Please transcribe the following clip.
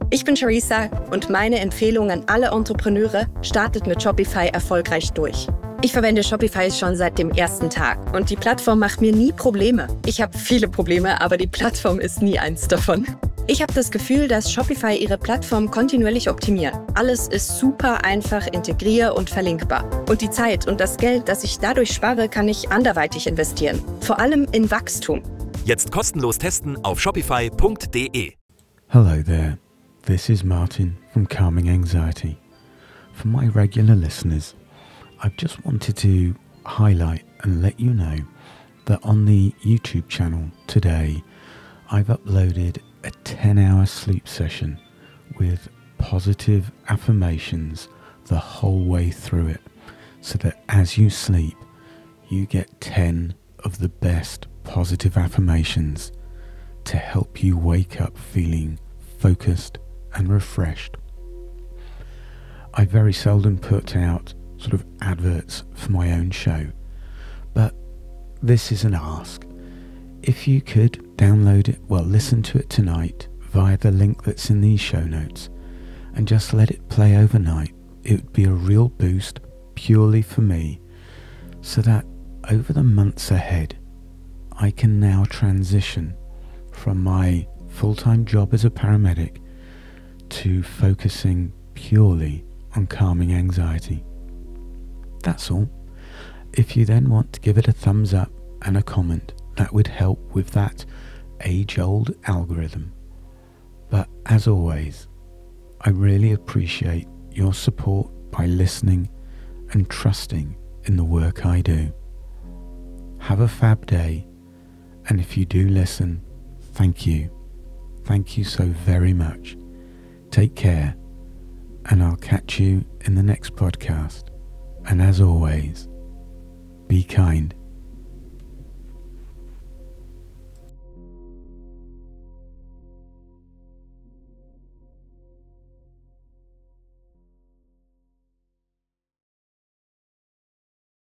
Ich bin Charissa und meine Empfehlung an alle Entrepreneure: startet mit Shopify erfolgreich durch. Ich verwende Shopify schon seit dem ersten Tag und die Plattform macht mir nie Probleme. Ich habe viele Probleme, aber die Plattform ist nie eins davon. Ich habe das Gefühl, dass Shopify ihre Plattform kontinuierlich optimiert. Alles ist super einfach integrier- und verlinkbar. Und die Zeit und das Geld, das ich dadurch spare, kann ich anderweitig investieren. Vor allem in Wachstum. Jetzt kostenlos testen auf shopify.de. Hello there, this is Martin from Calming Anxiety. For my regular listeners, I've just wanted to highlight and let you know that on the YouTube channel today, I've uploaded a 10-hour sleep session with positive affirmations the whole way through it, so that as you sleep, you get 10 of the best positive affirmations to help you wake up feeling focused and refreshed. I very seldom put out sort of adverts for my own show, but this is an ask. If you could download it, listen to it tonight via the link that's in these show notes and just let it play overnight, it would be a real boost purely for me, so that over the months ahead I can now transition from my full-time job as a paramedic to focusing purely on calming anxiety. That's all. If you then want to give it a thumbs up and a comment, that would help with that age-old algorithm. But as always, I really appreciate your support by listening and trusting in the work I do. Have a fab day, and if you do listen, thank you. Thank you so very much. Take care, and I'll catch you in the next podcast. And as always, be kind.